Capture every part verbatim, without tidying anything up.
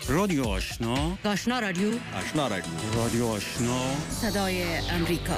رادیو آشنا، آشنا رادیو، آشنا رادیو، رادیو آشنا، صدای امریکا.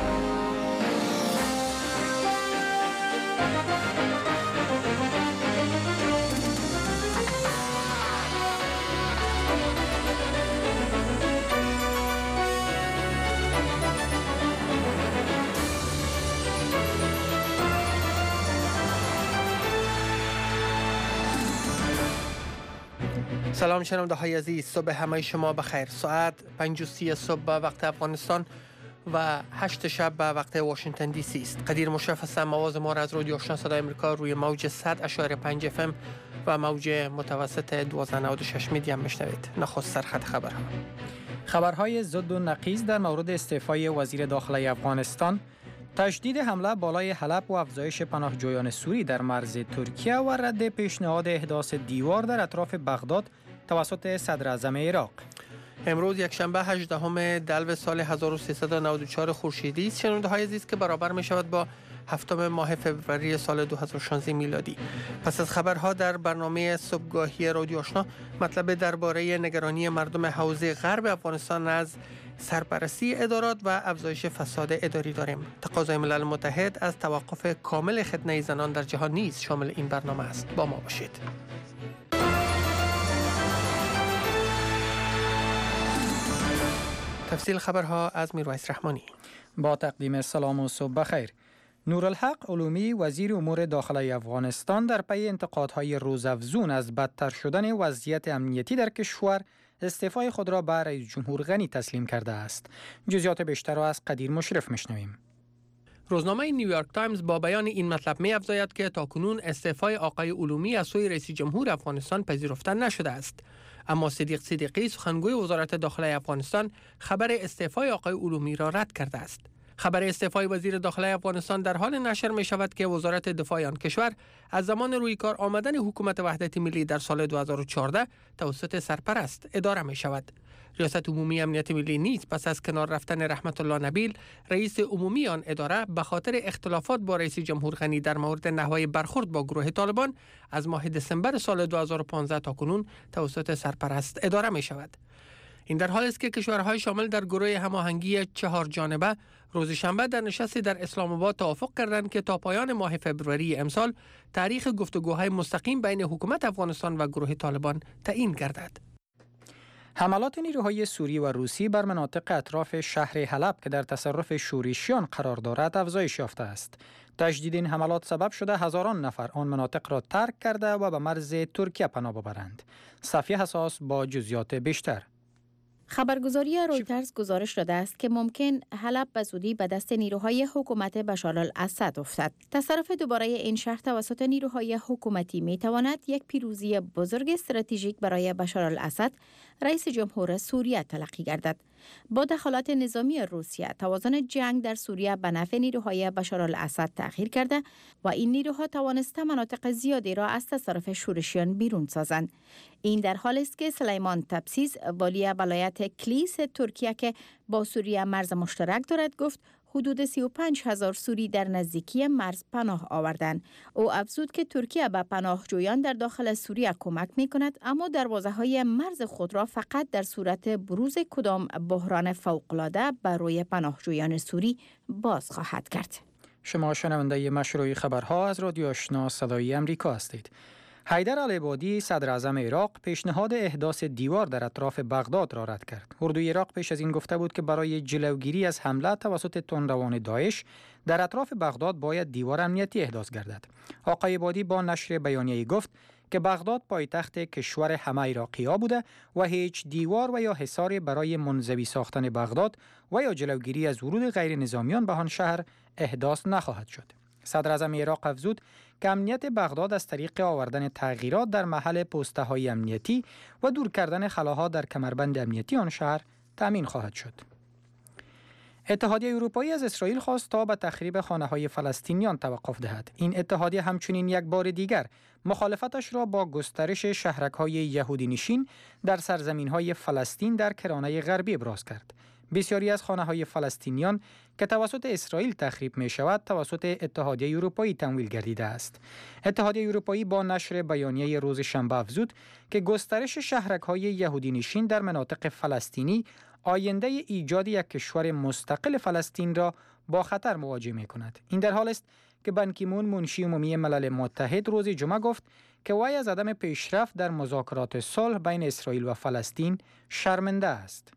سلام شنونده های عزیز، صبح همه شما بخیر. ساعت پنج و سی صبح به وقت افغانستان و هشت شب به وقت واشنگتن دی سی است. قدیر مشرف هستم. آواز ما را از رادیو آشنا صدای امریکا روی موج صد اشاره پنج اف ام و موج متوسط دوازده نود و شش میدی هم میشنوید. نخست سرخط خبرها. خبرهای ضد و نقیض در مورد استعفای وزیر داخلی افغانستان، تشدید حمله بالای حلب و افزایش پناهجویان سوری در مرز ترکیه و رد پیشنهاد احداث دیوار در اطراف بغداد توسط صدر اعظم عراق. امروز یکشنبه هجدهم دلو سال هزار و سیصد و نود و چهار خورشیدی است. شنونده های عزیز که برابر می شود با هفتم ماه فوریه سال دو هزار و شانزده میلادی. پس از خبرها در برنامه صبحگاهی رادیو آشنا مطلب درباره نگرانی مردم حوزه غرب افغانستان از سرپرستی ادارات و افزایش فساد اداری داریم. تقاضای ملل متحد از توقف کامل ختنه زنان در جهان نیز شامل این برنامه است. با ما باشید. تفصیل خبرها از میرویس رحمانی. با تقدیم سلام و صبح بخیر. نورالحق علومی وزیر امور داخلی افغانستان در پی انتقادهای روزافزون از بدتر شدن وضعیت امنیتی در کشور استعفای خود را به رئیس جمهور غنی تسلیم کرده است. جزئیات بیشتر را از قدیر مشرف میشنویم. روزنامه نیویورک تایمز با بیان این مطلب می افزاید که تاکنون استعفای آقای علومی از سوی رئیس جمهور افغانستان پذیرفته نشده است. اما صدیق صدیقی سخنگوی وزارت داخلی افغانستان خبر استعفای آقای علومی را رد کرده است. خبر استعفای وزیر داخلی افغانستان در حال نشر می شود که وزارت دفاع آن کشور از زمان روی کار آمدن حکومت وحدت ملی در سال دو هزار و چهارده توسط سرپرست اداره می شود. ریاست عمومی امنیت ملی نیز پس از کنار رفتن رحمت الله نبیل رئیس عمومی آن اداره به خاطر اختلافات با رئیس جمهور غنی در مورد نحوه برخورد با گروه طالبان از ماه دسامبر سال دو هزار و پانزده تا کنون توسط سرپرست اداره می شود. این در حالی است که کشورهای شامل در گروه هماهنگی چهار جانبه روز شنبه در نشستی در اسلام آباد توافق کردند که تا پایان ماه فوریه امسال تاریخ گفتگوهای مستقیم بین حکومت افغانستان و گروه طالبان تعیین گردد. حملات نیروهای سوری و روسی بر مناطق اطراف شهر حلب که در تصرف شورشیان قرار دارد افزایش یافته است. تشدید این حملات سبب شده هزاران نفر آن مناطق را ترک کرده و به مرز ترکیه پناه ببرند. صفیه حساس با جزئیات بیشتر. خبرگزاری رویترز گزارش داده است که ممکن حلب به زودی به دست نیروهای حکومت بشار الاسد افتد. تصرف دوباره این شهر توسط نیروهای حکومتی می تواند یک پیروزی بزرگ استراتژیک برای بشار الاسد رئیس جمهور سوریه تلقی گردد. با دخالت نظامی روسیه توازن جنگ در سوریه به نفع نیروهای بشار الاسد تغییر کرده و این نیروها توانسته مناطق زیادی را از تصرف شورشیان بیرون سازند. این در حالی است که سلیمان تبسیز والی ولایت کلیس ترکیه که با سوریه مرز مشترک دارد گفت حدود سی و پنج هزار سوری در نزدیکی مرز پناه آوردند. او افزود که ترکیه به پناهجویان در داخل سوریه کمک می کند، اما دروازه‌های مرز خود را فقط در صورت بروز کدام بحران فوق‌العاده بر روی پناهجویان سوری باز خواهد کرد. شما شنونده مشروع خبرها از رادیو آشنا صدای امریکا هستید. حیدر العبادی صدر اعظم عراق پیشنهاد احداث دیوار در اطراف بغداد را رد کرد. اردوی عراق پیش از این گفته بود که برای جلوگیری از حمله توسط تندروان داعش در اطراف بغداد باید دیوار امنیتی احداث گردد. آقای عبادی با نشر بیانیه‌ای گفت که بغداد پایتخت کشور همه عراقی‌ها بوده و هیچ دیوار و یا حصاری برای منزوی ساختن بغداد و یا جلوگیری از ورود غیر نظامیان به آن شهر احداث نخواهد شد. صدر اعظم عراق افزود که امنیت بغداد از طریق آوردن تغییرات در محل پست‌های امنیتی و دور کردن خلاها در کمربند امنیتی آن شهر تأمین خواهد شد. اتحادیه اروپایی از اسرائیل خواست تا به تخریب خانه‌های فلسطینیان توقف دهد. این اتحادیه همچنین یک بار دیگر مخالفتش را با گسترش شهرک‌های یهودی نشین در سرزمین‌های فلسطین در کرانه غربی ابراز کرد. بسیاری از خانه‌های فلسطینیان که توسط اسرائیل تخریب می‌شود توسط اتحادیه اروپایی تمویل گردیده است. اتحادیه اروپایی با نشر بیانیه روز شنبه افزود که گسترش شهرک‌های یهودی نشین در مناطق فلسطینی آینده ایجاد یک کشور مستقل فلسطین را با خطر مواجه می‌کند. این در حال است که بان کی مون منشی عمومی ملل متحد روز جمعه گفت که وی از عدم پیشرفت در مذاکرات صلح بین اسرائیل و فلسطین شرمنده است.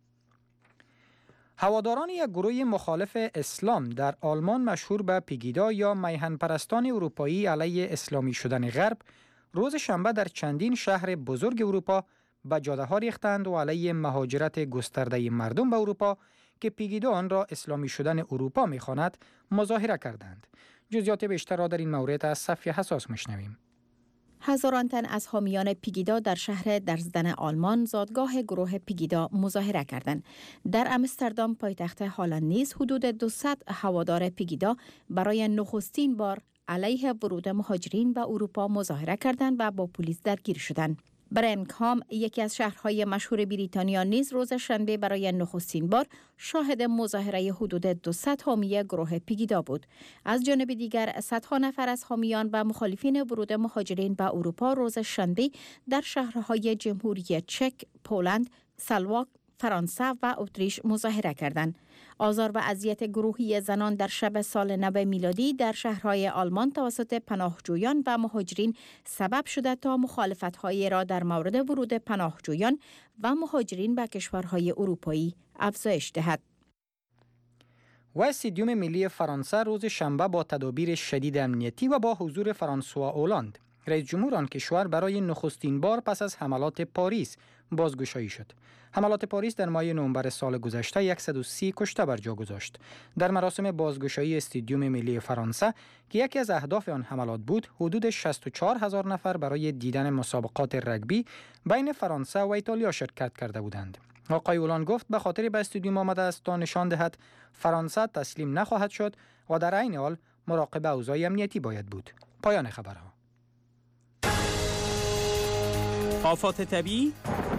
هواداران یک گروه مخالف اسلام در آلمان مشهور به پیگیدا یا میهن پرستان اروپایی علیه اسلامی شدن غرب روز شنبه در چندین شهر بزرگ اروپا به جاده ها ریختند و علیه مهاجرت گسترده مردم به اروپا که پیگیدا آن را اسلامی شدن اروپا می‌خواند مظاهره کردند. جزئیات بیشتر را در این مورد از صفحه حساس می‌شنویم. هزاران تن از حامیان پیگیدا در شهر درزدن آلمان زادگاه گروه پیگیدا مظاهره کردند. در امستردام پایتخت هلند نیز حدود دویست هوادار پیگیدا برای نخستین بار علیه ورود مهاجرین به اروپا مظاهره کردند و با پلیس درگیر شدند. برمنگهام یکی از شهرهای مشهور بریتانیا نیز روز شنبه برای نخستین بار شاهد مظاهره حدود دویست حامی گروه پیگیدا بود. از جانب دیگر صدها نفر از حامیان و مخالفین ورود مهاجرین به اروپا روز شنبه در شهرهای جمهوری چک، پولند، سلواک، فرانسه و اتریش مظاهره کردند. آزار و اذیت گروهی زنان در شب سال نو میلادی در شهرهای آلمان توسط پناهجویان و مهاجرین سبب شده تا مخالفت‌های را در مورد ورود پناهجویان و مهاجرین به کشورهای اروپایی افزایش دهد. و استادیوم ملی فرانسه روز شنبه با تدابیر شدید امنیتی و با حضور فرانسوا اولاند، رئیس جمهور آن کشور، برای نخستین بار پس از حملات پاریس بازگشایی شد. حملات پاریس در ماه نوامبر سال گذشته صد و سی کشته بر جا گذاشت. در مراسم بازگشایی استادیوم ملی فرانسه که یکی از اهداف آن حملات بود، حدود شصت و چهار هزار نفر برای دیدن مسابقات رگبی بین فرانسه و ایتالیا شرکت کرده بودند. آقای اولان گفت به خاطر به استادیوم آمده است تا نشان دهد فرانسه تسلیم نخواهد شد و در عین حال مراقب اوضاع امنیتی باید بود. پایان خبرها. آفات طبیعی،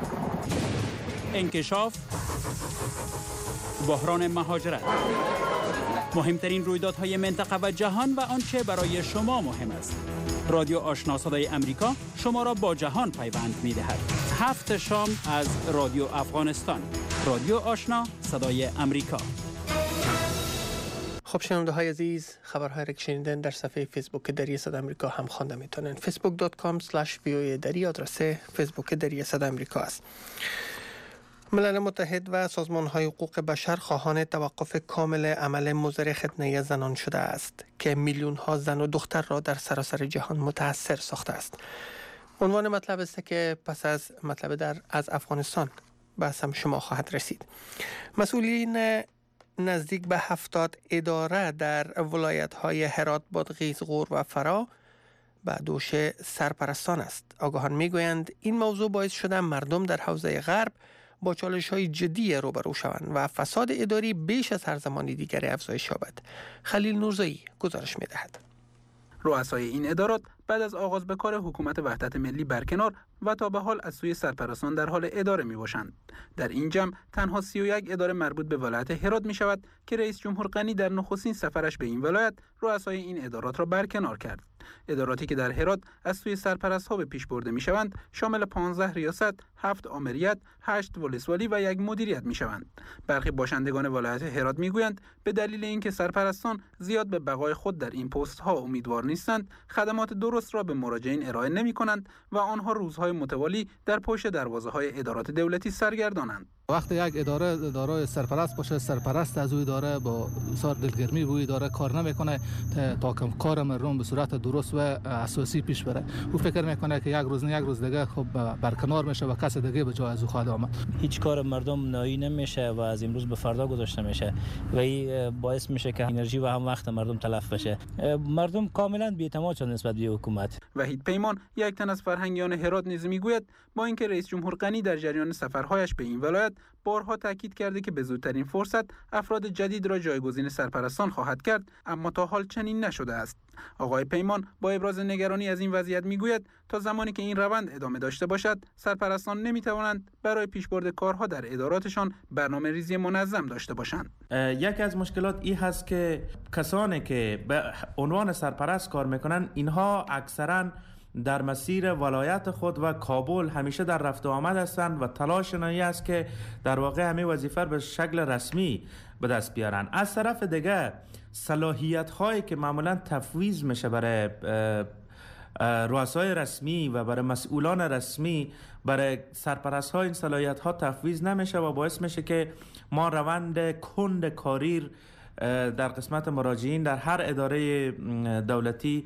انکشاف، بحران مهاجرت، مهمترین رویدادهای منطقه و جهان و آنچه برای شما مهم است. رادیو آشنا صدای امریکا شما را با جهان پیوند می‌دهد. هفت شام از رادیو افغانستان. رادیو آشنا صدای امریکا. خب شنونده های عزیز، خبرهای را که شنیدن در صفحه فیسبوک دری صدای امریکا هم خوانده میتونن. فیسبوک دات کام اسلش وی او ای دری آدرس فیسبوک دری صدای امریکا است. ملل متحد و سازمان های حقوق بشر خواهان توقف کامل عمل مضر ختنه زنان شده است که میلیون ها زن و دختر را در سراسر جهان متاثر ساخته است. عنوان مطلب است که پس از مطلب در از افغانستان بحث هم شما خواهد رسید. مسئولین نزدیک به هفتاد اداره در ولایت های هرات، بادغیس، غور و فرا به دوش سرپرستان است. آگاهان میگویند این موضوع باعث شده مردم در حوزه غرب با چالش‌های جدی روبرو شوند و فساد اداری بیش از هر زمان دیگر افزایش یابد. خلیل نورزایی گزارش می‌دهد. رؤسای این ادارات بعد از آغاز به کار حکومت وحدت ملی برکنار و تا به حال از سوی سرپرستان در حال اداره می‌باشند. در این جمع تنها سی و یک اداره مربوط به ولایت هرات می‌شود که رئیس جمهور غنی در نخستین سفرش به این ولایت رؤسای این ادارات را برکنار کرد. اداراتی که در هرات از سوی سرپرست‌ها به پیش برده می‌شوند شامل پانزده ریاست، هفت آمریت، هشت ولسوالی و یک مدیریت می‌شوند. برخی باشندگان ولایت هرات می‌گویند به دلیل اینکه سرپرستان زیاد به بقای خود در این پست‌ها امیدوار نیستند، خدمات درست را به مراجعین ارائه نمی‌کنند و آنها روزهای متوالی در پشت دروازه‌های ادارات دولتی سرگردانند. وقتی یک اداره دارای سرپرست باشه، سرپرست از او اداره با بسیار دلگرمی و اداره کار نمیکنه تا کم کار مردم به صورت درست و اساسی پیش بره. او فکر میکنه که یک روز نه یک روز دیگه خب برکنار میشه و کس دیگه به جای از او خواهد آمد. هیچ کار مردم نایی نمیشه و از امروز به فردا گذاشته میشه و این باعث میشه که انرژی و هم وقت مردم تلف بشه. مردم کاملا بی‌اعتماد شدن نسبت به حکومت. وحید پیمان یک تن از فرهنگیان هرات نیز میگوید با اینکه رئیس جمهور غنی در جریان سفرهایش به این ولایت بارها تاکید کرده که به زودترین فرصت افراد جدید را جایگزین سرپرستان خواهد کرد، اما تا حال چنین نشده است. آقای پیمان با ابراز نگرانی از این وضعیت میگوید تا زمانی که این روند ادامه داشته باشد سرپرستان نمیتوانند برای پیشبرد کارها در اداراتشان برنامه ریزی منظم داشته باشند. یکی از مشکلات این هست که کسانی که به عنوان سرپرست کار میکنن اینها اکثرا در مسیر ولایت خود و کابل همیشه در رفت و آمد هستند و تلاش نایی است که در واقع همه وظیفه به شکل رسمی به دست بیارن. از طرف دیگه صلاحیت هایی که معمولا تفویض میشه برای رؤسای رسمی و برای مسئولان رسمی، برای سرپرست ها این صلاحیت ها تفویض نمیشه و باعث میشه که ما روند کند کاریر در قسمت مراجعین در هر اداره دولتی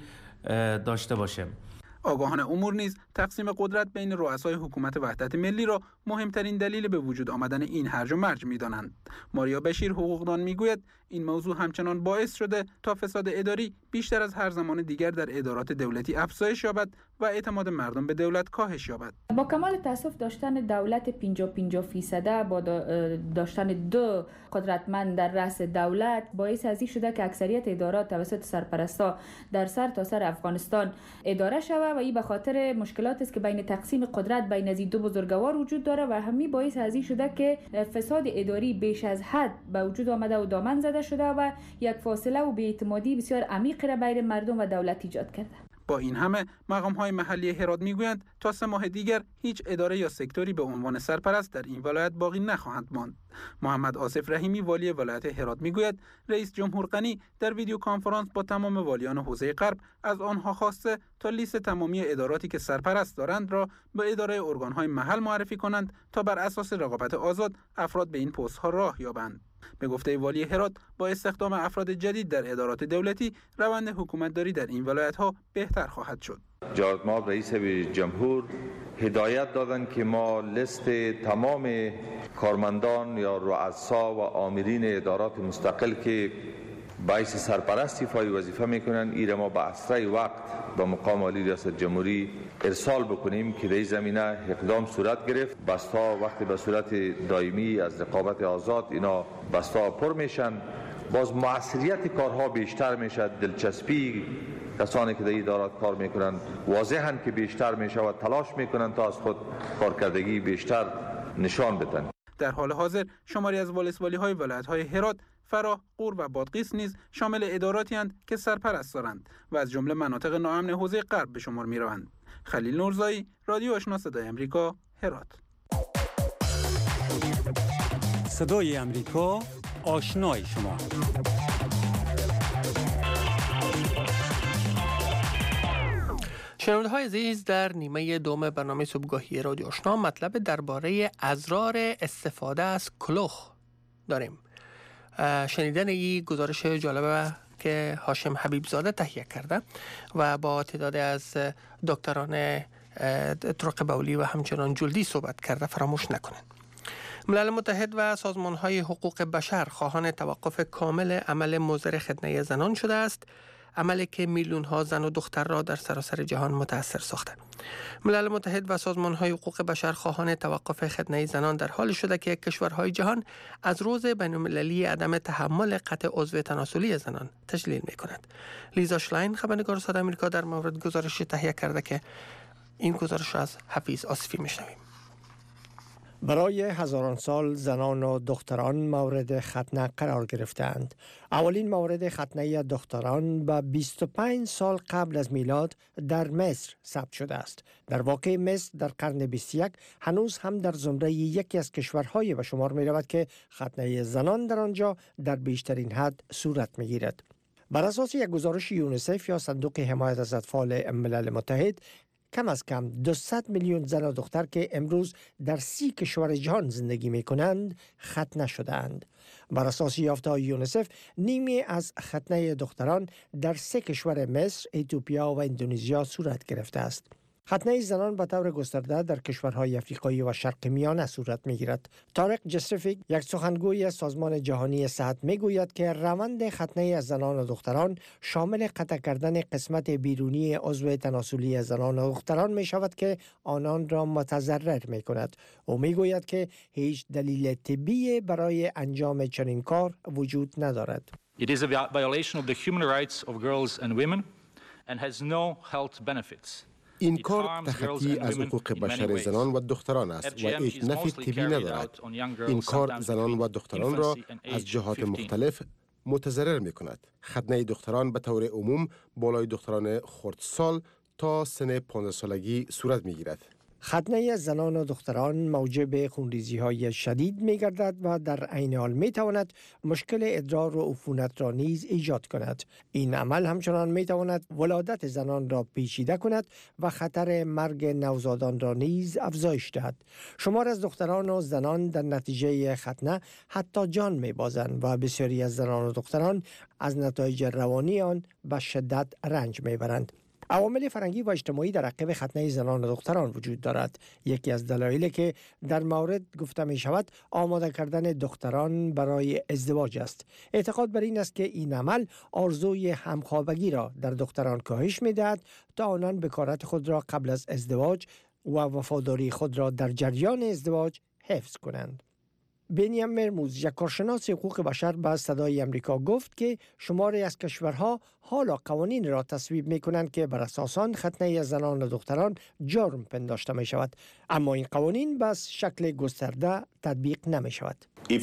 داشته باشیم. آگاهان امور نیز تقسیم قدرت بین رؤسای حکومت وحدت ملی را مهمترین دلیل به وجود آمدن این هرج و مرج می‌دانند. ماریا بشیر حقوقدان میگوید این موضوع همچنان باعث شده تا فساد اداری بیشتر از هر زمان دیگر در ادارات دولتی افزایش یابد و اعتماد مردم به دولت کاهش یابد. با کمال تاسف داشتن دولت پنجاه پنجاه فیصده با داشتن دو قدرتمند در رأس دولت باعث ازی شده که اکثریت ادارات توسط سرپرستا در سر تا سر افغانستان اداره شود و این به خاطر مشکلات است که بین تقسیم قدرت بین از دو بزرگوار وجود داره و همین باعث ازی شده که فساد اداری بیش از حد به وجود آمده و دامن زده شده و یک فاصله و بی‌اعتمادی بسیار عمیق را بین مردم و دولت ایجاد کرده. با این همه مقام‌های محلی هرات میگویند تا سه ماه دیگر هیچ اداره یا سکتوری به عنوان سرپرست در این ولایت باقی نخواهند ماند. محمد آصف رحیمی والی ولایت هرات میگوید رئیس جمهور غنی در ویدیو کانفرانس با تمام والیان حوزه غرب از آنها خواسته تا لیست تمامی اداراتی که سرپرست دارند را به اداره ارگان‌های محل معرفی کنند تا بر اساس رقابت آزاد افراد به این پست‌ها راه یابند. به گفته والی هرات با استخدام افراد جدید در ادارات دولتی روند حکومتداری در این ولایت‌ها بهتر خواهد شد. جناب ما رئیس جمهور هدایت دادند که ما لیست تمام کارمندان یا رؤسا و آمرین ادارات مستقل که باعث سرپرستی فای وظیفه میکنن این ما به اسرع وقت به مقام عالی ریاست جمهوری ارسال بکنیم که در این زمینه اقدام صورت گرفت. بستا وقتی به صورت دائمی از رقابت آزاد اینا بستا پر میشن، باز موثریت کارها بیشتر میشه، دلچسپی کسانی که در ادارات کار میکنن واضحن که بیشتر میشه و تلاش میکنن تا از خود کارکردگی بیشتر نشان بدن. در حال حاضر شماری از والسوالی های ولایت های هرات، فراه، غور و بادغیس نیز شامل اداراتی اند که سرپرست دارند و از جمله مناطق ناامن حوزه غرب به شمار می روند. خلیل نورزایی، رادیو آشنا صدای امریکا، هرات. صدای امریکا، آشنای شما. شنونده های عزیز، در نیمه دوم برنامه صبحگاهی رادیو آشنا مطلب درباره ازرار استفاده از کلوخ داریم. شنیدن این گزارش جالبه که هاشم حبیب زاده تهیه کرده و با تعداد از دکتران طرق بولی و همچنان جلدی صحبت کرده فراموش نکنند. ملل متحد و سازمان‌های حقوق بشر خواهان توقف کامل عمل مضر ختنه زنان شده است، عملی که میلیون‌ها زن و دختر را در سراسر جهان متاثر ساخته. ملل متحد و سازمان‌های حقوق بشر خواهان توقف ختنه زنان در حال شده که کشورهای جهان از روز بین‌المللی عدم تحمل قطع عضو تناسلی زنان تجلیل می‌کند. لیزا شلاین خبرنگار صدای آمریکا در مورد گزارش تهیه کرده که این گزارش را از حفیظ آصفی می‌شنویم. برای هزاران سال زنان و دختران مورد ختنه قرار گرفتند. اولین مورد ختنه دختران به بیست و پنج سال قبل از میلاد در مصر ثبت شده است. در واقع مصر در قرن بیست و یک هنوز هم در زمره یکی از کشورهای به شمار می رود که ختنه زنان در آنجا در بیشترین حد صورت می گیرد. بر اساس یک گزارش یونیسف یا صندوق حمایت از اطفال ملل متحد، کم از کم دویست میلیون زن و دختر که امروز در سی کشور جهان زندگی می کنند ختنه شدند. بر اساس یافته‌های یونیسف، نیمی از ختنه دختران در سه کشور مصر، اتیوپیا و اندونزیا صورت گرفته است. ختنه زنان به طور گسترده در کشورهای افریقایی و شرق میانه صورت می‌گیرد. طارق جسرفیک، یک سخنگوی سازمان جهانی صحت، می‌گوید که روند ختنه از زنان و دختران شامل قطع کردن قسمت بیرونی عضو تناسلی زنان و دختران می‌شود که آنان را متضرر می‌کند. او می‌گوید که هیچ دلیل طبی برای انجام چنین کار وجود ندارد. It is a violation of the human rights of girls and women این کار تخطی از حقوق بشر زنان و دختران است و هیچ نفع طبی ندارد. این کار زنان و دختران را از جهات مختلف متضرر می کند. ختنه دختران به طور عموم بالای دختران خردسال تا سن پانزده سالگی صورت می گیرد. ختنه زنان و دختران موجب خونریزی های شدید می گردد و در عین حال می تواند مشکل ادرار و عفونت را نیز ایجاد کند. این عمل همچنان می تواند ولادت زنان را پیچیده کند و خطر مرگ نوزادان را نیز افزایش دهد. شمار از دختران و زنان در نتیجه ختنه حتی جان می بازند و بسیاری از زنان و دختران از نتایج روانی آن به شدت رنج می برند. عوامل فرهنگی و اجتماعی در عقب ختنه زنان و دختران وجود دارد. یکی از دلایلی که در مورد گفته می شود آماده کردن دختران برای ازدواج است. اعتقاد بر این است که این عمل آرزوی همخوابگی را در دختران کاهش می دهد تا آنان بکارت خود را قبل از ازدواج و وفاداری خود را در جریان ازدواج حفظ کنند. بنیام مرموز، یک کارشناس حقوق بشر به صدای امریکا گفت که شماری از کشورها حالا قوانین را تصویب می کنند که بر اساس آن ختنه زنان و دختران جرم پنداشته می شود، اما این قوانین به شکل گسترده تطبیق نمی شود.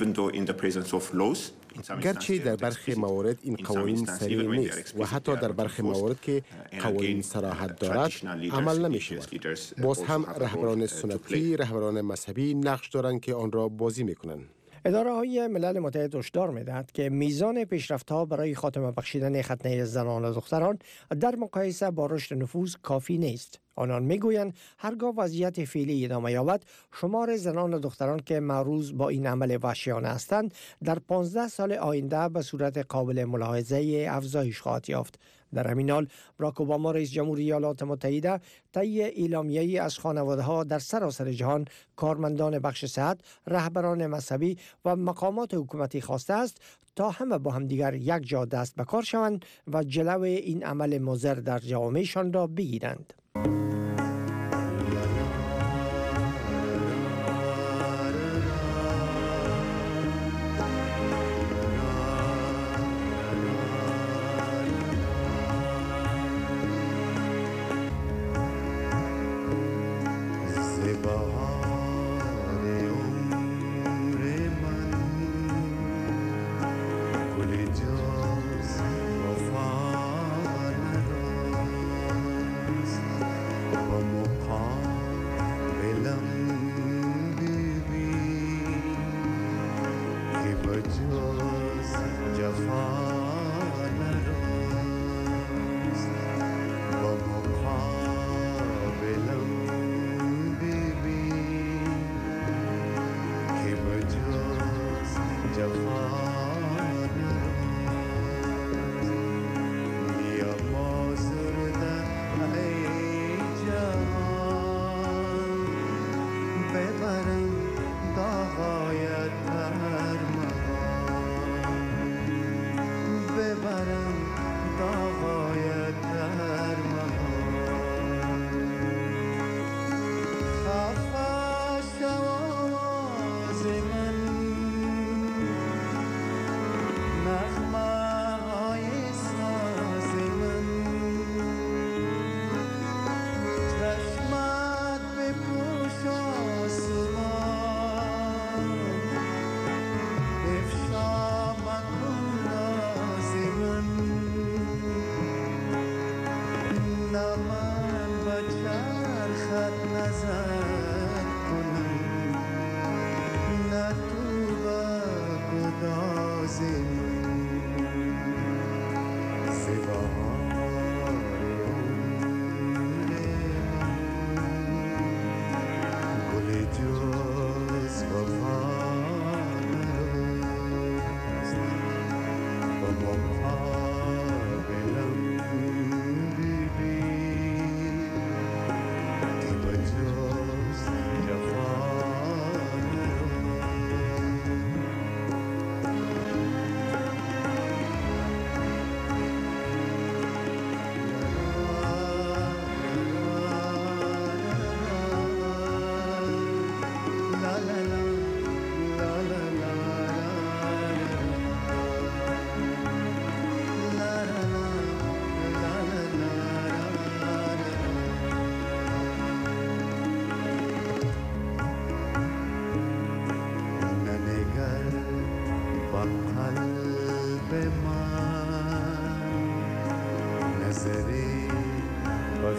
گرچه در برخی موارد این قوانین صریح نیست و حتی در برخی موارد که قوانین صراحت دارد عمل نمی شود، باز هم رهبران سنتی، رهبران مذهبی نقش دارند که آن را بازی می کنند. اداره های ملل متحد هشدار می دهد که میزان پیشرفت ها برای خاتمه بخشیدن ختنه زنان و دختران در مقایسه با رشد نفوذ کافی نیست. آنان می گویند هرگاه وضعیت فعلی ادامه یابد، شمار زنان و دختران که معروض با این عمل وحشیانه هستند در پانزده سال آینده به صورت قابل ملاحظه افزایش خواهد یافت. در همین حال باراک اوباما رئیس جمهوری ایالات متحده طی اعلامیه‌ای از خانواده‌ها در سراسر جهان، کارمندان بخش صحت، رهبران مذهبی و مقامات حکومتی خواسته است تا همه با همدیگر یک جا دست به کار شوند و جلو این عمل مضر در جوامعشان را بگیرند.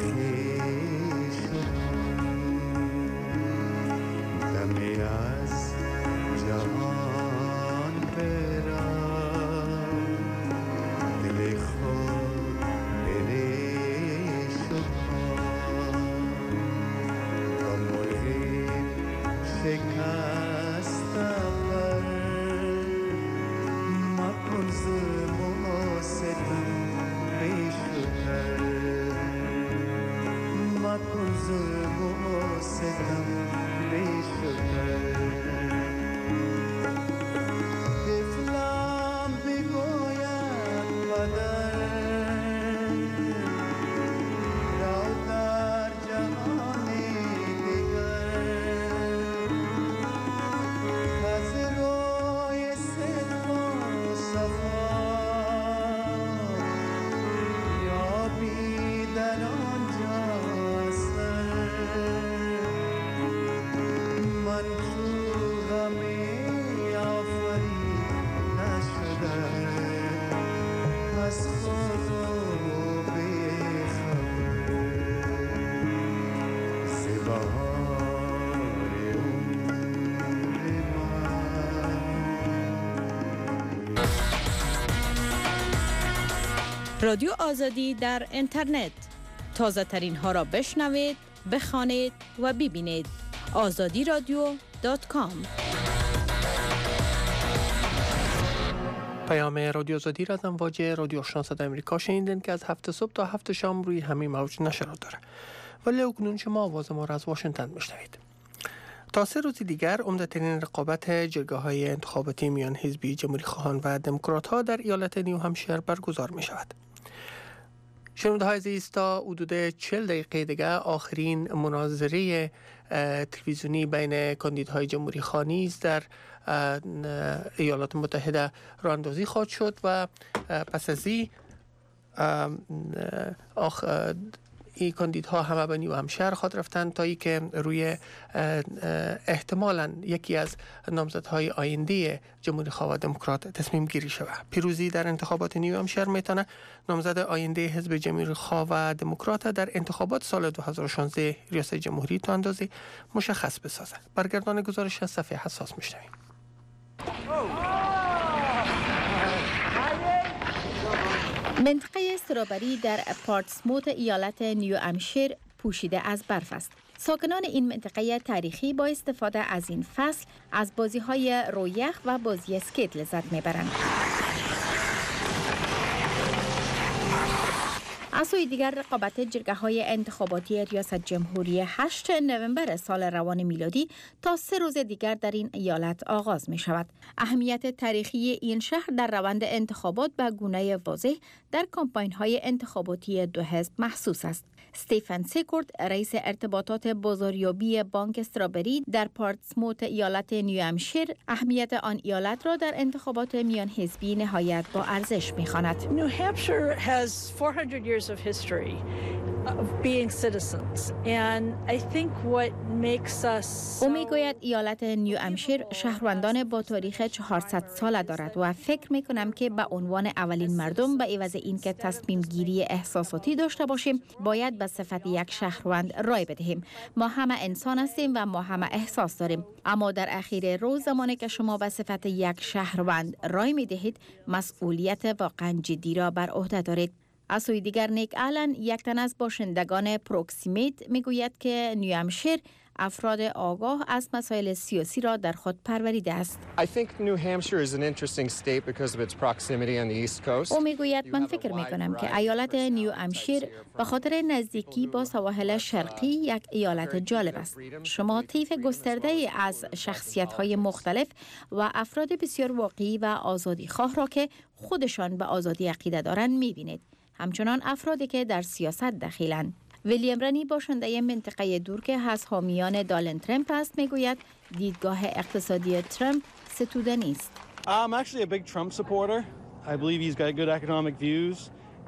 رادیو آزادی در اینترنت، تازه ترین ها را بشنوید، بخوانید و ببینید. آزادی رادیو دات کام. پیام رادیو آزادی را از امواج رادیو آشنا صدای آمریکا شنیدین که از هفت صبح تا هفت شام روی همین موج نشرات داره. ولی اکنون شما آواز ما را از واشنگتن میشنوید. تا سه روز دیگر عمده‌ترین رقابت جرگه‌های انتخاباتی میان حزبی جمهوری خواهان و دموکرات‌ها در ایالت نیو همشایر برگزار می شود. شنونده عزیز، تا حدود چهل دقیقه دیگر آخرین مناظره تلویزیونی بین کاندیداهای جمهوری خواهان نیز در ایالات متحده راه اندازی خواهد شد و پس از این آخ این کاندیدها همه به نیو همشایر خواهد رفتند تا ای که روی احتمالاً یکی از نامزدهای آینده جمهوری خواه و دموکرات تصمیم گیری شود. پیروزی در انتخابات نیو همشایر میتونه نامزد آینده حزب جمهوری خواه و دموکرات در انتخابات سال دو هزار و شانزده ریاست جمهوری تا اندازه مشخص بسازد. برگردان گزارش از صفحه حساس میشنویم. منطقه استرابری در پارتسموت ایالت نیو همشایر پوشیده از برف است. ساکنان این منطقه تاریخی با استفاده از این فصل از بازی‌های رویخ و بازی اسکیت لذت می‌برند. از سوی دیگر رقابت جرگه‌های انتخاباتی ریاست جمهوری هشتم نوامبر سال روان میلادی تا سه روز دیگر در این ایالت آغاز می شود. اهمیت تاریخی این شهر در روند انتخابات به گونه واضح در کمپاین‌های انتخاباتی دو حزب محسوس است. استیفن سیکورد، رئیس ارتباطات بازاریابی بانک استرابری در پارتسموت ایالت نیو همشایر، اهمیت آن ایالت را در انتخابات میان حزبی نهایت با ارزش می‌خواند. New Hampshire has four hundred years of history of being citizens, and I think what makes us او میگوید ایالت نیو همشایر شهروندان با تاریخ چهارصد ساله دارد و فکر میکنم که به عنوان اولین مردم به عوض اینکه تصمیم گیری احساساتی داشته باشیم باید به صفت یک شهروند رای بدهیم. ما همه انسان هستیم و ما همه احساس داریم، اما در اخیر روز زمانی که شما به صفت یک شهروند رای میدهید مسئولیت واقعا جدی را بر عهده دارید. از سوی دیگر نیک آلن، یک تن از باشندگان پروکسیمیت، میگوید که نیو همشایر افراد آگاه از مسائل سیاسی را در خود پروریده است. او میگوید من فکر میکنم که ایالت نیو همشایر به خاطر نزدیکی با سواحل شرقی یک ایالت جالب است. شما طیف گسترده از شخصیت‌های مختلف و افراد بسیار واقعی و آزادی خواه را که خودشان به آزادی عقیده دارند میبینید. همچنان افرادی که در سیاست دخیلند. ویلیام رنی، باشنده منطقه دور که از حامیان دونالد ترامپ است، میگوید دیدگاه اقتصادی ترامپ ستوده نیست. I'm actually a big Trump supporter. I believe he's got good economic views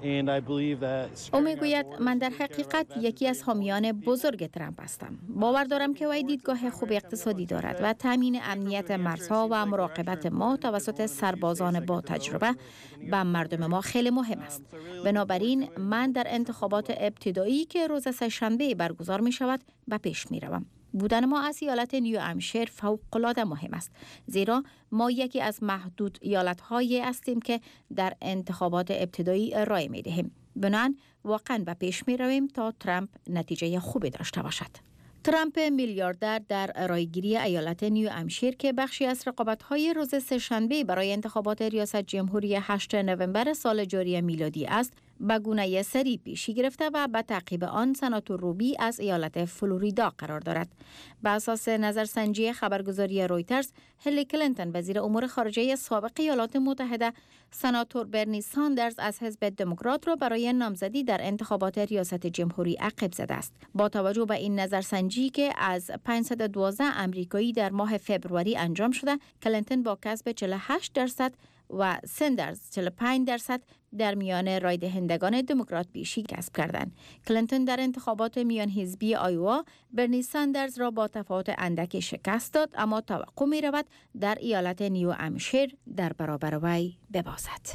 او میگوید من در حقیقت یکی از حامیان بزرگ ترامپ هستم. باور دارم که وی دیدگاه خوب اقتصادی دارد و تامین امنیت مرزها و مراقبت ما توسط سربازان با تجربه به مردم ما خیلی مهم است. بنابراین من در انتخابات ابتدایی که روز سه‌شنبه برگزار می شود به پیش می روم. بودن ما از ایالت نیو همشیر فوق‌العاده مهم است، زیرا ما یکی از محدود ایالت‌هایی هستیم که در انتخابات ابتدایی رای می‌دهیم. بنابراین واقعاً به پیش می‌رویم تا ترامپ نتیجه خوبی داشته باشد. ترامپ میلیاردر در رایگیری ایالت نیو همشیر که بخشی از رقابت‌های روز سه‌شنبه برای انتخابات ریاست جمهوری هشتم نوامبر سال جاری میلادی است، به گونه سری پیشی گرفته و به تعقیب آن سناتور روبی از ایالت فلوریدا قرار دارد. بر اساس نظرسنجی خبرگزاری رویترز، هیلاری کلینتون وزیر امور خارجه سابق ایالات متحده سناتور برنی ساندرز از حزب دموکرات را برای نامزدی در انتخابات ریاست جمهوری عقب زده است. با توجه به این نظرسنجی که از پانصد و دوازده امریکایی در ماه فوریه انجام شده، کلینتون با کسب چهل و هشت درصد و ساندرز چهل و پنج درصد در میان رای دهندگان دموکرات پیشی کسب کردند. کلینتون در انتخابات میان حزبی آیوا برنی ساندرز را با تفاوت اندکی شکست داد، اما توقع می رود در ایالت نیو همشیر در برابر وی ببازد.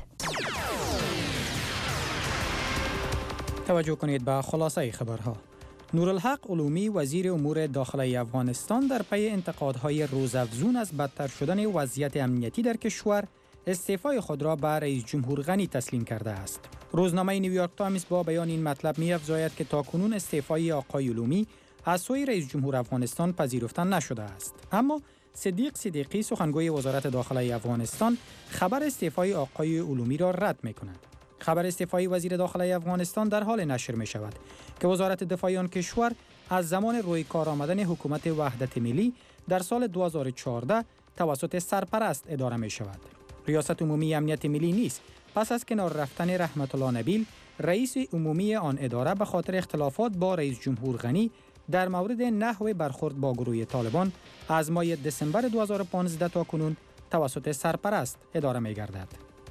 توجه کنید به خلاصه خبرها. نورالحق علومی وزیر امور داخلی افغانستان در پی انتقادهای روزافزون از بدتر شدن وضعیت امنیتی در کشور استعفای خود را به رئیس جمهور غنی تسلیم کرده است. روزنامه نیویورک تایمز با بیان این مطلب می‌افزاید که تاکنون استعفای آقای علومی از سوی رئیس جمهور افغانستان پذیرفته نشده است. اما صدیق صدیقی سخنگوی وزارت داخلی افغانستان خبر استعفای آقای علومی را رد می‌کند. خبر استعفای وزیر داخلی افغانستان در حال نشر می‌شود که وزارت دفاع آن کشور از زمان روی کار آمدن حکومت وحدت ملی در سال دو هزار و چهارده توسط سرپرست اداره می‌شود. ریاست عمومی امنیت ملی نیز پس از کنار رفتن رحمت الله نبیل رئیس عمومی آن اداره به خاطر اختلافات با رئیس جمهور غنی در مورد نحو برخورد با گروه طالبان از ماه دسامبر دو هزار و پانزده تا کنون توسط سرپرست اداره می‌گردد.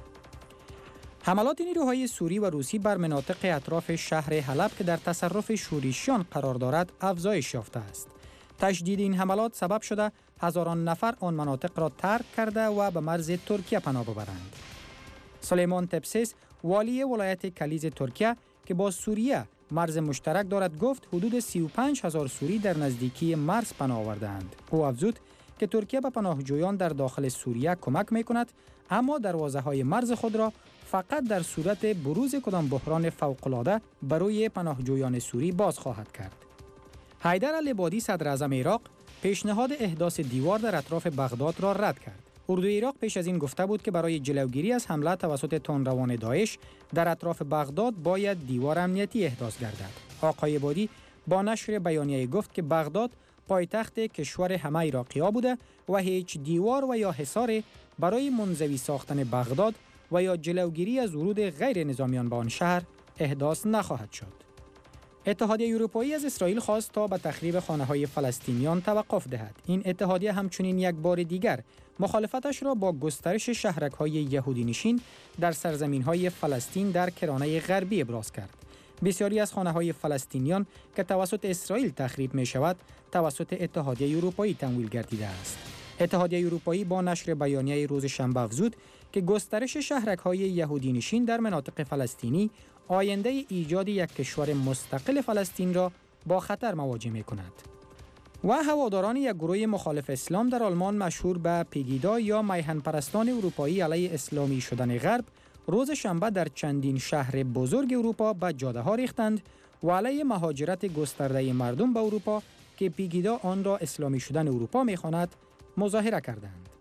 حملات نیروهای سوری و روسی بر مناطق اطراف شهر حلب که در تصرف شورشیان قرار دارد افزایش یافته است. تشدید این حملات سبب شده هزاران نفر آن مناطق را ترک کرده و به مرز ترکیه پناه ببرند. سلیمان تپسیس والی ولایت کلیز ترکیه که با سوریه مرز مشترک دارد گفت حدود سی و پنج هزار سوری در نزدیکی مرز پناه آوردند. او افزود که ترکیه به پناهجویان در داخل سوریه کمک می‌کند، اما دروازه‌های مرز خود را فقط در صورت بروز کدام بحران فوق‌العاده برای پناهجویان سوری باز خواهد کرد. حیدر العبادی صدر اعظم عراق پیشنهاد احداث دیوار در اطراف بغداد را رد کرد. اردوی عراق پیش از این گفته بود که برای جلوگیری از حمله توسط تندروان داعش در اطراف بغداد باید دیوار امنیتی احداث گردد. آقای عبادی با نشر بیانیه گفت که بغداد پایتخت کشور همه عراقی‌ها بوده و هیچ دیوار و یا حصار برای منزوی ساختن بغداد و یا جلوگیری از ورود غیر نظامیان به آن شهر احداث نخواهد شد. اتحادیه اروپایی از اسرائیل خواست تا به تخریب خانه‌های فلسطینیان توقف دهد. این اتحادیه همچنین یک بار دیگر مخالفتش را با گسترش شهرک‌های یهودی نشین در سرزمین‌های فلسطین در کرانه غربی ابراز کرد. بسیاری از خانه‌های فلسطینیان که توسط اسرائیل تخریب می‌شود، توسط اتحادیه اروپایی تمویل گردیده است. اتحادیه اروپایی با نشر بیانیه روز شنبه افزود که گسترش شهرک‌های یهودی نشین در مناطق فلسطینی آینده ایجاد یک کشور مستقل فلسطین را با خطر مواجه می‌کند. و هواداران یک گروه مخالف اسلام در آلمان مشهور به پیگیدا یا میهن پرستان اروپایی علیه اسلامی شدن غرب روز شنبه در چندین شهر بزرگ اروپا به جاده‌ها ریختند و علیه مهاجرت گسترده مردم به اروپا که پیگیدا آن را اسلامی شدن اروپا می‌خواند مظاهره کردند.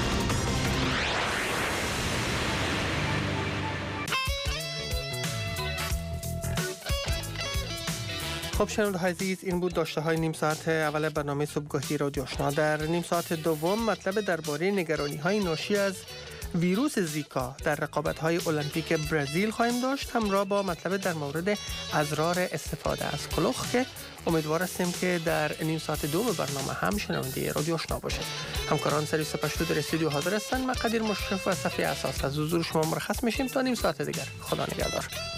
خب شنونده‌های عزیز، این بود داشته های نیم ساعت اول برنامه صبحگاهی رادیو آشنا. در نیم ساعت دوم مطلب درباره نگرانی های ناشی از ویروس زیکا در رقابت های المپیک برزیل خواهیم داشت، همراه با مطلب در مورد اضرار استفاده از کلوخ که امیدوار هستیم که در نیم ساعت دوم برنامه هم شنونده رادیو آشنا باشید. همکاران سرویس پشتو در استودیو حاضر هستند. من قدیر مشرف و صفحه اساس از حضور شما مرخص میشیم تا نیم ساعت دیگر. خدا نگهدار.